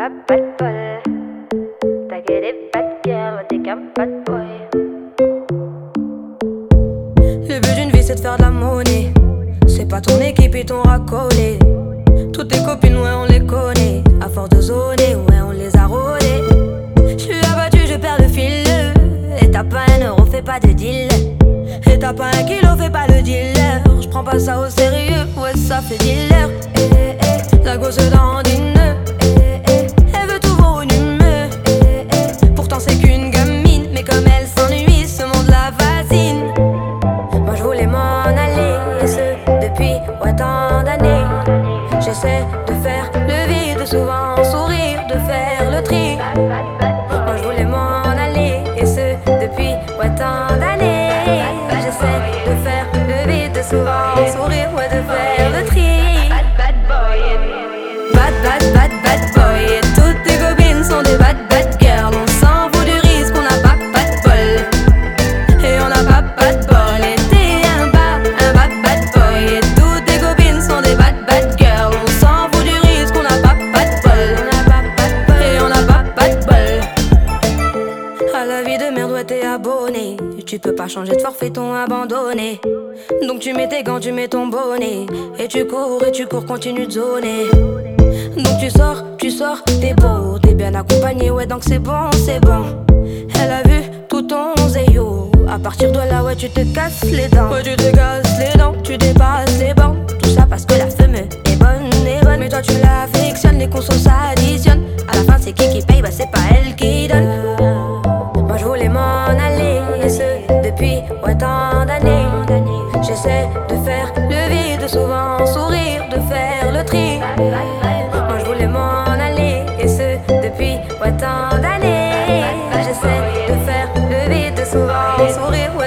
pas de bol. T'as que des bad girls, t'es qu'un bad boy. Le but d'une vie c'est de faire de la monnaie. C'est pas ton équipe et ton racolé. Toutes tes copines, ouais on les connaît. À force de zoner, ouais on les a rôlées. J'suis abattu, je perds le fil. Et t'as pas un euro, fais pas de deal. Et t'as pas un kilo, fais pas le dealer. J'prends pas ça au sérieux, ouais ça fait dealer. La gosse dandine. Elle veut tout voir une humeur. Pourtant c'est qu'une gamine. Mais comme elle s'ennuie, ce monde la fascine. Moi je voulais m'en aller, et ce depuis tant d'années. J'essaie de faire le vide, souvent sourire, de faire le tri. Moi je voulais m'en aller, et ce depuis tant d'années. J'essaie de faire le vide, souvent sourire, ouais de faire le tri. Bad boy. Bad boy. Et toutes tes copines sont des bad girls. On s'en fout du risque, on n'a pas de bol. Et on n'a pas de bol. Et t'es un bad boy. Et toutes tes copines sont des bad girls. On s'en fout du risque, on n'a pas de bol. Et on n'a pas de bol. À la vie de merde, ouais t'es abonné. Tu peux pas changer de forfait, ton abandonné. Donc tu mets tes gants, tu mets ton bonnet. Et tu cours, continue de zoner. Donc tu sors, t'es beau, t'es bien accompagné, ouais donc c'est bon. Elle a vu tout ton zéyo. À partir de là, ouais tu te casses les dents. Ouais tu te casses les dents, tu dépasses les bancs. Tout ça parce que la femme est bonne. Mais toi tu l'affectionnes, les consos s'additionnent. À la fin c'est qui paye, bah c'est pas elle qui donne. Moi je voulais m'en aller, et ce depuis tant d'années. J'essaie de faire le vide, souvent sourire, de faire le tri. Moi je voulais m'en aller, et ce depuis tant d'années. J'essaie de faire le vide, souvent sourire, ouais.